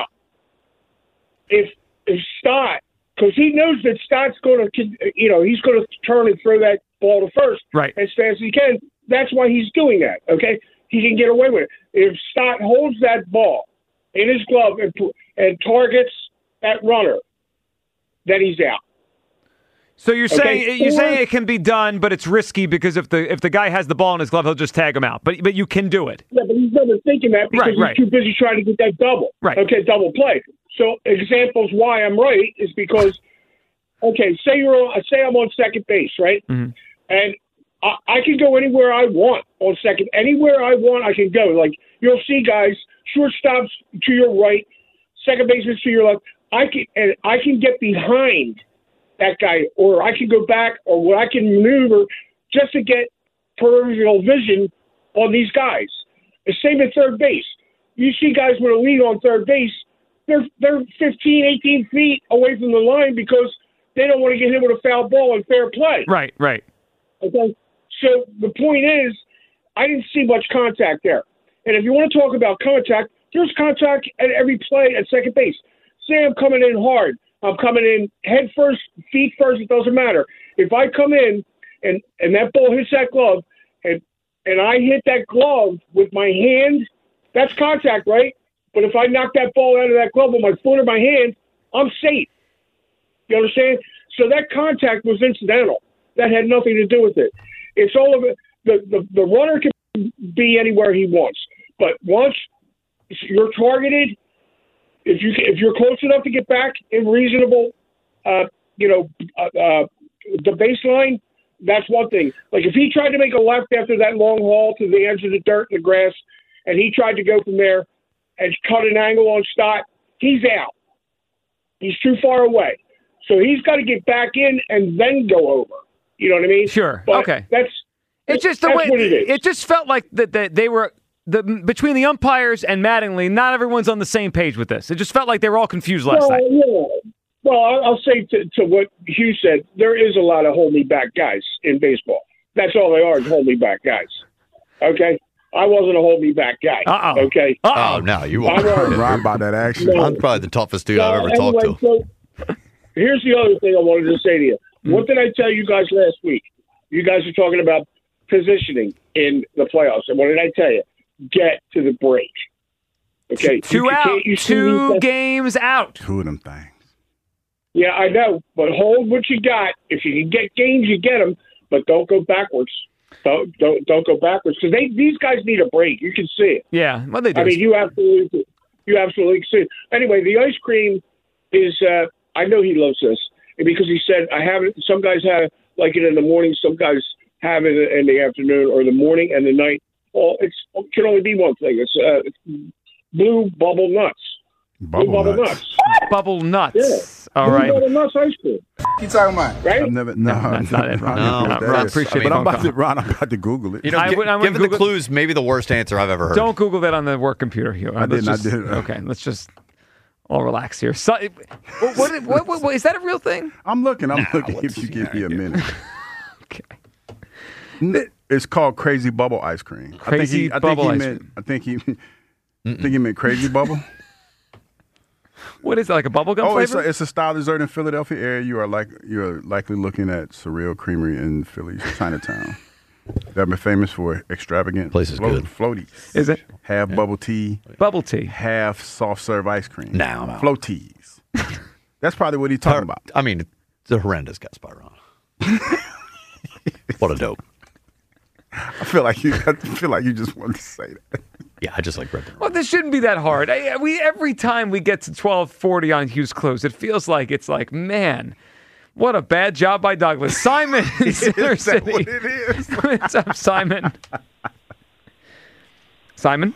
if Stott, because he knows that Stott's going to, he's going to turn and throw that ball to first as fast as he can. That's why he's doing that. Okay. He can get away with it. If Stott holds that ball in his glove and targets that runner, then he's out. So you're saying it can be done, but it's risky because if the guy has the ball in his glove, he'll just tag him out. But you can do it. Yeah, but he's never thinking that because he's too busy trying to get that double. Right. Okay, double play. So examples why I'm right is because, say I'm on second base, right? Mm-hmm. And I can go anywhere I want on second. Anywhere I want, I can go. Like, you'll see guys, shortstops to your right, second baseman to your left. I can get behind that guy, or I can go back, or I can maneuver just to get peripheral vision on these guys. The same at third base. You see guys with a lead on third base, they're 15, 18 feet away from the line because they don't want to get hit with a foul ball and fair play. Right. Okay. So the point is, I didn't see much contact there. And if you want to talk about contact, there's contact at every play at second base. Say I'm coming in hard. I'm coming in head first, feet first. It doesn't matter. If I come in and that ball hits that glove and I hit that glove with my hand, that's contact, right? But if I knock that ball out of that glove with my foot or my hand, I'm safe. You understand? So that contact was incidental. That had nothing to do with it. It's all of it. The runner can be anywhere he wants, but once you're targeted, if you're close enough to get back in reasonable, the baseline, that's one thing. Like if he tried to make a left after that long haul to the edge of the dirt and the grass, and he tried to go from there and cut an angle on Stott, he's out. He's too far away. So he's got to get back in and then go over. You know what I mean? Sure. But okay. That's just the way what it is. It just felt like that they were between the umpires and Mattingly. Not everyone's on the same page with this. It just felt like they were all confused last night. Yeah. Well, I'll say to what Hugh said, there is a lot of hold me back guys in baseball. That's all they are, is hold me back guys. Okay? I wasn't a hold me back guy. Uh-oh. Okay? Oh, no, you are. Right about that action. I'm probably the toughest dude I've ever talked to. So, here's the other thing I wanted to say to you. What did I tell you guys last week? You guys were talking about positioning in the playoffs. And what did I tell you? Get to the break. Okay? Two games out. Two of them things. Yeah, I know. But hold what you got. If you can get games, you get them. But don't go backwards. Don't go backwards. Because these guys need a break. You can see it. Yeah, well, they do. I mean, you absolutely see it. Anyway, the ice cream is, I know he loves this. Because he said, I have it. Some guys have like it in the morning. Some guys have it in the afternoon or the morning and the night. Well, it can only be one thing. It's blue bubble nuts. Bubble nuts. Bubble nuts. Yeah. All right. Bubble nuts ice cream. You talking about? Right? I've never. That's not it, Ron. No, Ron, appreciate But the I'm about to Google it. You know, given the clues, maybe the worst answer I've ever heard. Don't Google that on the work computer, Hugh. I did. Okay, let's just all relax here. So, what is that a real thing? I'm looking. If you give me a minute. Okay. It's called Crazy Bubble Ice Cream. Crazy Bubble Ice Cream. I think he meant Crazy Bubble. What is it, like a bubblegum flavor? It's a style dessert in Philadelphia area. You're likely looking at Surreal Creamery in Philly's Chinatown. They've been famous for extravagant place is good. floaties. Is it? Half bubble tea. Bubble tea. Half soft serve ice cream. No. Floaties. That's probably what he's talking about. I mean, it's a horrendous guess by Ron. What a dope. I feel like you just wanted to say that. Yeah, I just like Red Bull. Well, this shouldn't be that hard. Every time we get to 12:40 on Hughes Clues, it feels like it's like, man, What a bad job by Douglas. Simon in Center Is that City. what it is? What's up, Simon? Simon?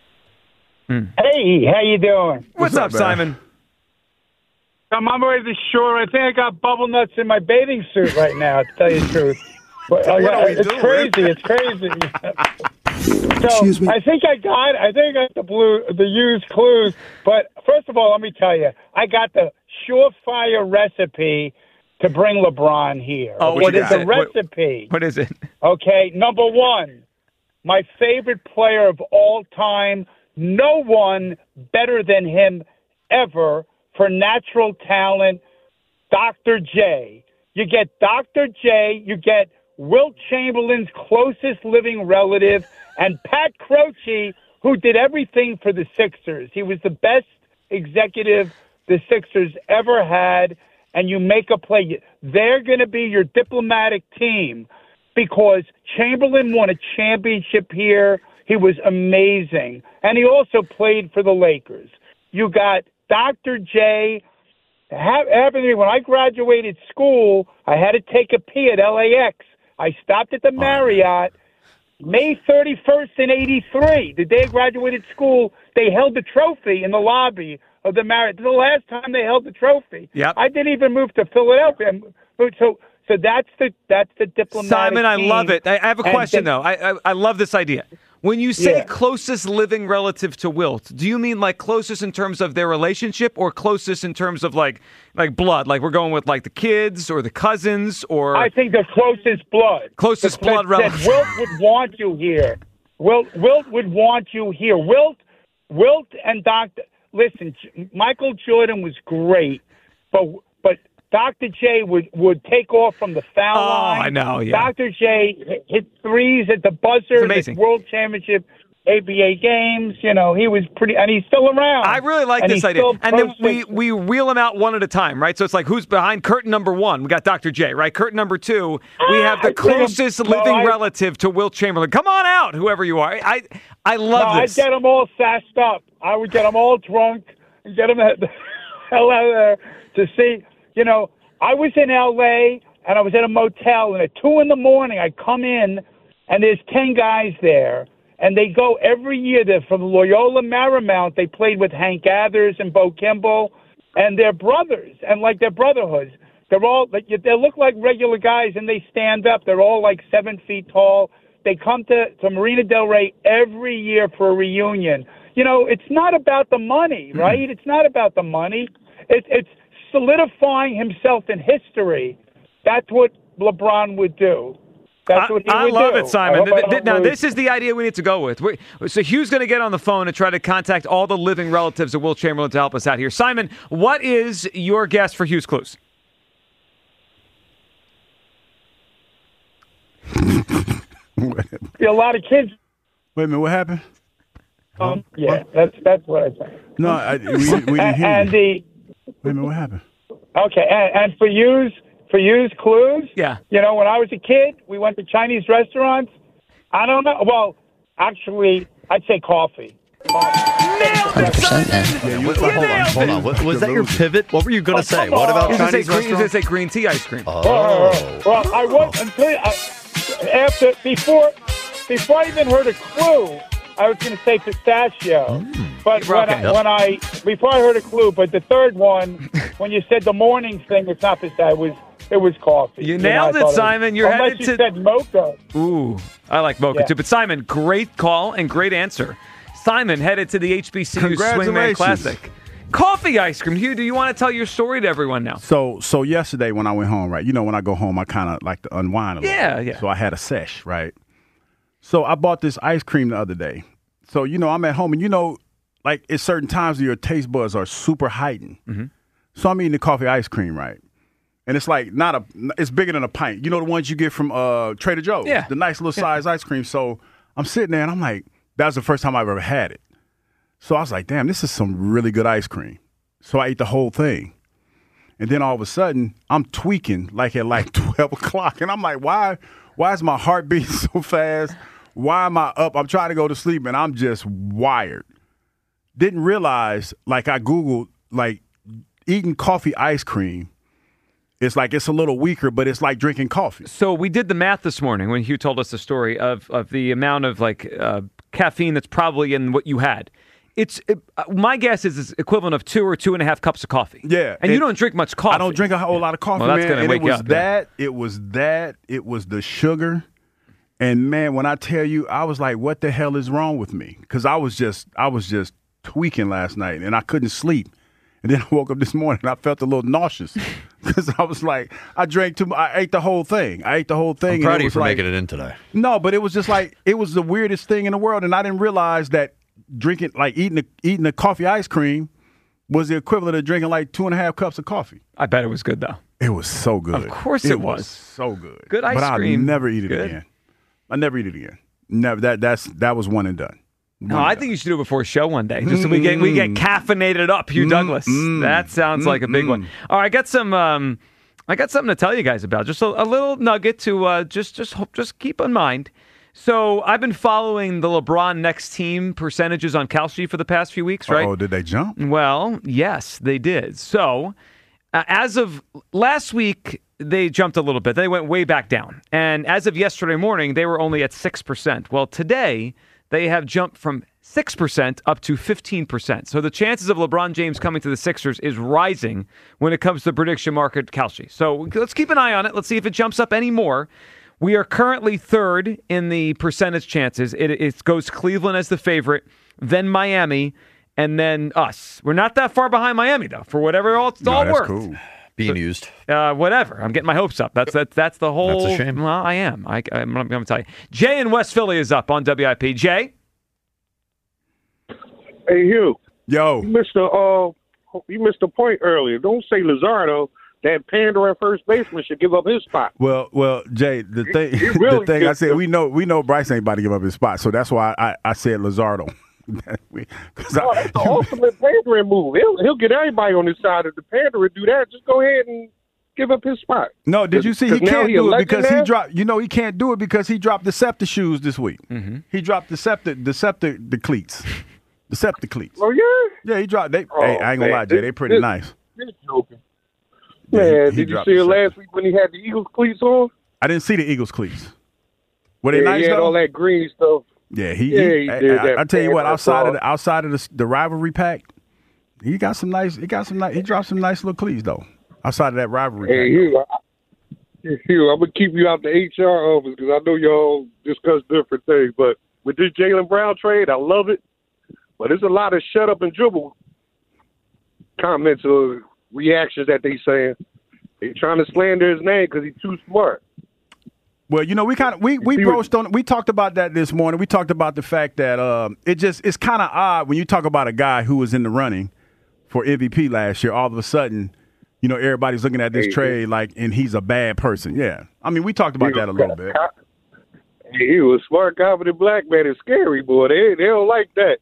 Hey, how you doing? What's up, man? Simon? I'm on my way to the shore. I think I got bubble nuts in my bathing suit right now, to tell you the truth. But, it's crazy. It's crazy. So I think I got the used clues. But first of all, let me tell you, I got the surefire recipe to bring LeBron here. Oh, It is a recipe. What is it? Okay, number one, my favorite player of all time. No one better than him ever for natural talent, Dr. J. You get Dr. J, you get Wilt Chamberlain's closest living relative, and Pat Croce, who did everything for the Sixers. He was the best executive the Sixers ever had, and you make a play. They're going to be your diplomatic team because Chamberlain won a championship here. He was amazing. And he also played for the Lakers. You got Dr. J. Happened to me when I graduated school, I had to take a pee at LAX. I stopped at the Marriott May 31st in 83. The day I graduated school, they held the trophy in the lobby of the Marriott. The last time they held the trophy. Yep. I didn't even move to Philadelphia. So that's the diplomatic Simon, I team. love it. I have a question, though. I love this idea. When you say closest living relative to Wilt, do you mean like closest in terms of their relationship or closest in terms of like blood? Like we're going with like the kids or the cousins or... I think the closest blood. Closest blood relative. Wilt would want you here. Wilt would want you here. Wilt and Dr. Listen, Michael Jordan was great, but Dr. J would take off from the foul line. I know, yeah. Dr. J hit threes at the buzzer, the World Championship, ABA games. You know, he was pretty, and he's still around. I really like this idea. And then we wheel them out one at a time, right? So it's like, who's behind curtain number one? We got Dr. J, right? Curtain number two, we have the closest living relative to Wilt Chamberlain. Come on out, whoever you are. I love this. I'd get them all sassed up. I would get them all drunk and get them the hell out of there to see. You know, I was in L.A., and I was at a motel, and at 2 in the morning, I come in, and there's 10 guys there, and they go every year. They're from Loyola Marymount. They played with Hank Gathers and Bo Kimball, and they're brothers, and like they're brotherhoods. They're all they look like regular guys, and they stand up. They're all like 7 feet tall. They come to Marina Del Rey every year for a reunion. You know, it's not about the money, right? It's not about the money. It's solidifying himself in history. That's what LeBron would do. That's what he would do. I love it, Simon. Now, this is the idea we need to go with. So Hugh's going to get on the phone and try to contact all the living relatives of Wilt Chamberlain to help us out here. Simon, what is your guess for Hugh's clues? A lot of kids. Wait a minute, what happened? Yeah, that's what I think. No, we didn't hear you. Wait a minute, what happened? Okay, and for use clues, yeah. You know, when I was a kid, we went to Chinese restaurants. I don't know. Well, actually, I'd say coffee. Hold on. Was that your pivot? What were you going to say? What about Chinese restaurants? He was going to say green tea ice cream. Oh. Well, I was until before I even heard a clue. I was going to say pistachio, but before I heard a clue, but the third one, when you said the morning thing, it's not pistachio. It was coffee. You nailed it, Simon. You're unless headed you said mocha. Ooh, I like mocha too. But Simon, great call and great answer. Simon headed to the HBCU Swingman Classic. Coffee ice cream. Hugh, do you want to tell your story to everyone now? So yesterday when I went home, right? You know, when I go home, I kind of like to unwind a little. Yeah. So I had a sesh, right? So I bought this ice cream the other day. So, you know, I'm at home, and, you know, like at certain times your taste buds are super heightened. Mm-hmm. So I'm eating the coffee ice cream, right? And it's like it's bigger than a pint. You know the ones you get from Trader Joe's? Yeah. The nice little size ice cream. So I'm sitting there, and I'm like, that was the first time I've ever had it. So I was like, damn, this is some really good ice cream. So I ate the whole thing. And then all of a sudden, I'm tweaking like at like 12 o'clock. And I'm like, why is my heart beating so fast? Why am I up? I'm trying to go to sleep, and I'm just wired. Didn't realize, like I Googled, like eating coffee ice cream It's like it's a little weaker, but it's like drinking coffee. So we did the math this morning when Hugh told us the story of the amount of caffeine that's probably in what you had. My guess is it's equivalent of 2 or 2.5 cups of coffee. Yeah. And you don't drink much coffee. I don't drink a whole lot of coffee, well, that's man. Gonna wake you up, It was the sugar. And man, when I tell you, I was like, what the hell is wrong with me? Because I was just tweaking last night and I couldn't sleep. And then I woke up this morning and I felt a little nauseous because I was like, I ate the whole thing. I'm proud of you for making it in today. No, but it was just like, it was the weirdest thing in the world. And I didn't realize that eating a coffee ice cream was the equivalent of drinking like 2.5 cups of coffee. I bet it was good, though. It was so good. Of course it was. So good. Good ice but cream. I'll never eat it Good. again. I never eat it again. Never. That was one and done. No, I think you should do it before a show one day, just so we get caffeinated up. Hugh Douglas, that sounds like a big one. All right, I got something to tell you guys about. Just a little nugget to just keep in mind. So I've been following the LeBron Next Team percentages on Kalshi for the past few weeks, right? Oh, did they jump? Well, yes, they did. So as of last week, they jumped a little bit. They went way back down. And as of yesterday morning, they were only at 6%. Well, today, they have jumped from 6% up to 15%. So the chances of LeBron James coming to the Sixers is rising when it comes to prediction market Kalshi. So let's keep an eye on it. Let's see if it jumps up any more. We are currently third in the percentage chances. It goes Cleveland as the favorite, then Miami, and then us. We're not that far behind Miami, though, for whatever it's all that's worth. Cool. Being used. Whatever. I'm getting my hopes up. That's the whole. That's a shame. Well, I am. I'm going to tell you. Jay in West Philly is up on WIP. Jay? Hey, Hugh. Yo. You missed a point earlier. Don't say Luzardo. That pandering first baseman should give up his spot. Well, Jay, the thing I said, we know Bryce ain't about to give up his spot, so that's why I said Luzardo. That's the ultimate pandering move. He'll get everybody on his side. If the panderer do that, just go ahead and give up his spot. No, did you see he can't do it because he dropped? You know he can't do it because he dropped the Scepter shoes this week. Mm-hmm. He dropped the cleats. The Scepter cleats. Oh yeah. Yeah, he dropped. Hey, I ain't gonna lie, Jay. They pretty nice. You're joking. Man, did you see it last week when he had the Eagles cleats on? I didn't see the Eagles cleats. Were they nice he had though? all that green stuff. Yeah, he did that. I tell you what, outside of the rivalry pack, he got some nice. He dropped some nice little cleats though. Outside of that rivalry pack. Hugh, I'm gonna keep you out the HR office because I know y'all discuss different things. But with this Jaylen Brown trade, I love it. But there's a lot of shut up and dribble comments or reactions that they saying. They trying to slander his name because he's too smart. Well, you know, we broached on. We talked about that this morning. We talked about the fact that it's kind of odd when you talk about a guy who was in the running for MVP last year. All of a sudden, you know, everybody's looking at this trade like, and he's a bad person. Yeah, I mean, we talked about that a little bit. He was a smart, confident black man. It's scary, boy. They don't like that.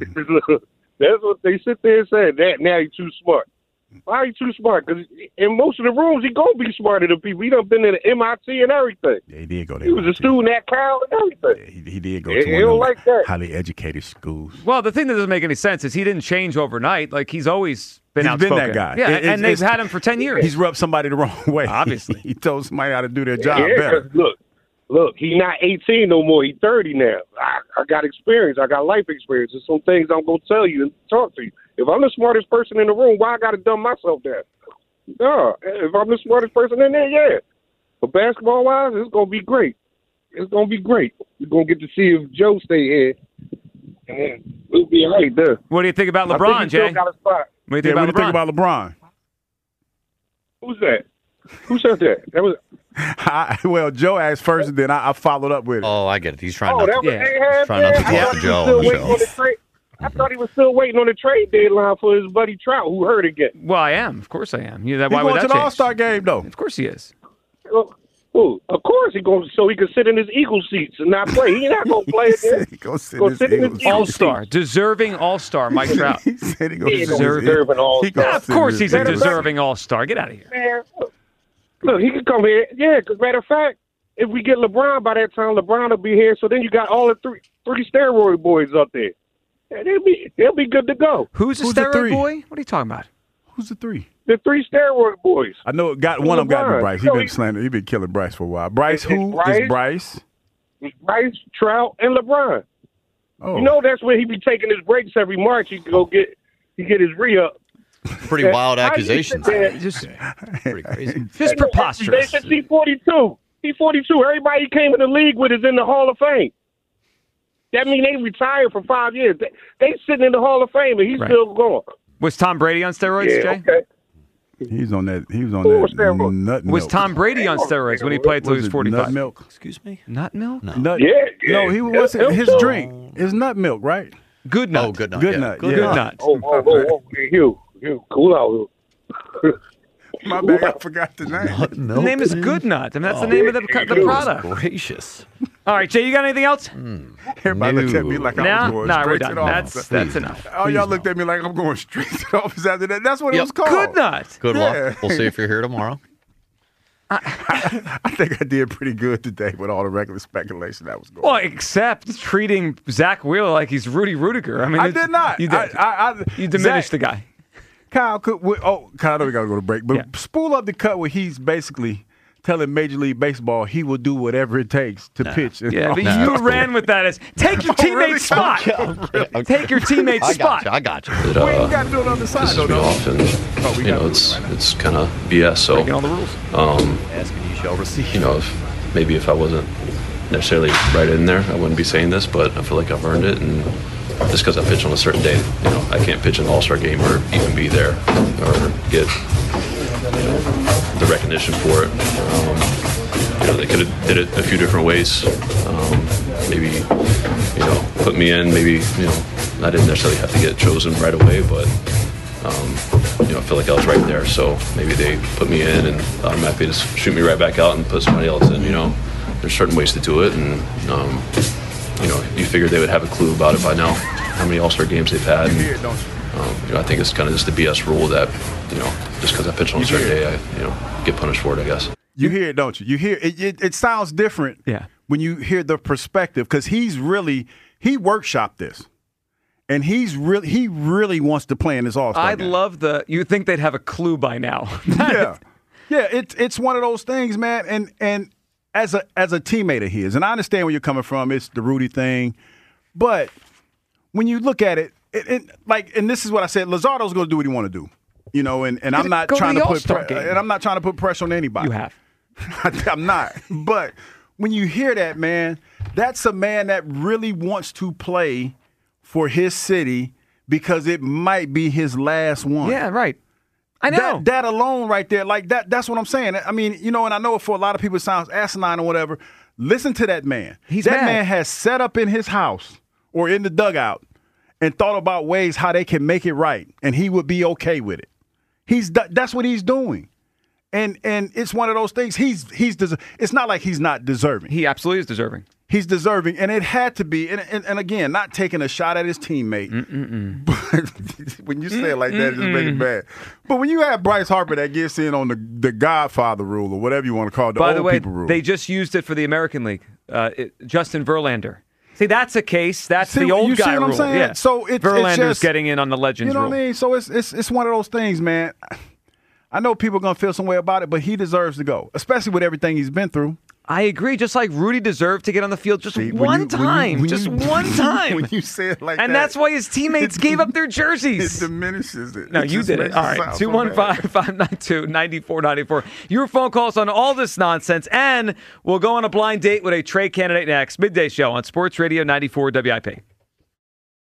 That's what they sit there and say. That now he's too smart. Why are you too smart? Because in most of the rooms, he gonna be smarter than people. He done been to the MIT and everything. Yeah, he did go there. He was a student at Cal and everything. Yeah, he did go He to one don't of like that. highly educated schools. Well, the thing that doesn't make any sense is he didn't change overnight. Like, he's always been outspoken. Been that guy. Yeah, and they've had him for 10 years. He's rubbed somebody the wrong way. Obviously. He told somebody how to do their job Yeah, better. 'cause look, he's not 18 no more. He's 30 now. I got experience. I got life experience. There's some things I'm going to tell you and talk to you. If I'm the smartest person in the room, why I got to dumb myself down? No, if I'm the smartest person in there, yeah. But basketball-wise, it's going to be great. It's going to be great. We're going to get to see if Joe stay here. And then we'll be all right there. What do you think about LeBron, Jay? Got a spot. What do you think about LeBron? Who's that? Who said that? That was. Well, Joe asked first, and then I followed up with it. Oh, I get it. He's trying that not to, was Ahab, trying not to man. talk to Joe on the show. I thought he was still waiting on the trade deadline for his buddy Trout, who hurt again. Well, I am. Of course I am. He's why going would to that the change? All-Star game, though. Of course he is. Well, of course he's going so he can sit in his Eagles seats and not play. He's not going to play again. He's going to sit in his Eagles All-Star. Deserving All-Star, Mike Trout. He said he going to deserving All-Star. Of course he's a deserving All-Star. Get out of here. Man, look, he can come here. Yeah, because matter of fact, if we get LeBron by that time, LeBron will be here. So then you got all the three steroid boys up there. Yeah, they'll be good to go. Who's a steroid boy? What are you talking about? Who's the three? The 3 steroid boys. I know one of them got to be LeBron. Bryce. You know, He been killing Bryce for a while. Bryce, who Bryce. is Bryce? It's Bryce, Trout, and LeBron. Oh. You know that's when he be taking his breaks every March. He get his re-up. Pretty wild accusations. Just pretty crazy. Just preposterous. He's 42. He's 42. Everybody he came in the league with is in the Hall of Fame. That means they retired for 5 years. They sitting in the Hall of Fame, and he's still going. Was Tom Brady on steroids, Jay? Okay. He was on that steroids? nut milk. Was Tom Brady on steroids when he played till he was 45? Nut milk. Excuse me? Nut milk? Nut. Yeah. No, he was his drink is nut milk, right? Good nut. Oh, good nut. Good yeah. nut. Good yeah. nut. Oh, hey, Hugh, cool out. My bad, I forgot the name. The name is Good Nut. I mean, that's the name of the product. Gracious. All right, Jay, you got anything else? Everybody looked at me like I was going No, straight we're to done. the office. That's enough. Oh, y'all looked at me like I'm going straight to the office after that. That's what it was called. Good Nut. Good Yeah. luck. We'll see if you're here tomorrow. I think I did pretty good today with all the regular speculation that was going Well, on. except treating Zach Wheeler like he's Rudy Rudiger. I mean, I did not. You did. You diminished the guy. Kyle, Kyle, I know we got to go to break, but spool up the cut where he's basically telling Major League Baseball he will do whatever it takes to pitch. Yeah, but you ran with that as take your teammate's spot. Take your teammate's spot. I got you. We ain't got to do it on the side, Pisses me off, and it's kind of BS. So, breaking all the rules. Asking you shall receive. if I wasn't necessarily right in there, I wouldn't be saying this, but I feel like I've earned it, and just because I pitch on a certain day, I can't pitch an All-Star game or even be there or get the recognition for it. They could have did it a few different ways. Maybe put me in. Maybe I didn't necessarily have to get chosen right away, but I feel like I was right there. So maybe they put me in and automatically just shoot me right back out and put somebody else in. There's certain ways to do it, and you figured they would have a clue about it by now, how many All-Star games they've had. You hear it, don't you? I think it's kind of just the BS rule that, just because I pitch on a certain day, I get punished for it, I guess. You hear it, don't you? You hear it. It sounds different when you hear the perspective, because he workshopped this. And he really wants to play in this All-Star game. love you think they'd have a clue by now. Yeah. It's one of those things, man. And as a teammate of his, and I understand where you're coming from, it's the Rudy thing, but when you look at it, and this is what I said, Luzardo's going to do what he want to do, and I'm not trying to put pressure on anybody. You have. I'm not. But when you hear that, man, that's a man that really wants to play for his city because it might be his last one. Yeah, right. I know. That alone right there, like that's what I'm saying. I mean, and I know for a lot of people it sounds asinine or whatever. Listen to that man. That man has set up in his house or in the dugout and thought about ways how they can make it right, and he would be okay with it. That's what he's doing. And it's one of those things. It's not like he's not deserving. He absolutely is deserving. He's deserving, and it had to be. And again, not taking a shot at his teammate. But when you say it like that, it just make it bad. But when you have Bryce Harper that gets in on the Godfather rule or whatever you want to call it, the By the old way, people rule. they just used it for the American League. Justin Verlander. See, that's a case. That's the old guy rule. Yeah. So Verlander's it's just, getting in on the Legends rule. You know what I mean? So it's one of those things, man. I know people are going to feel some way about it, but he deserves to go, especially with everything he's been through. I agree. Just like Rudy deserved to get on the field just one time. One time. When you say it like that. And that's why his teammates gave up their jerseys. It diminishes it. No, you did it. All right. 215-592-9494. Your phone calls on all this nonsense, and we'll go on a blind date with a Trey candidate next. Midday show on Sports Radio 94 WIP.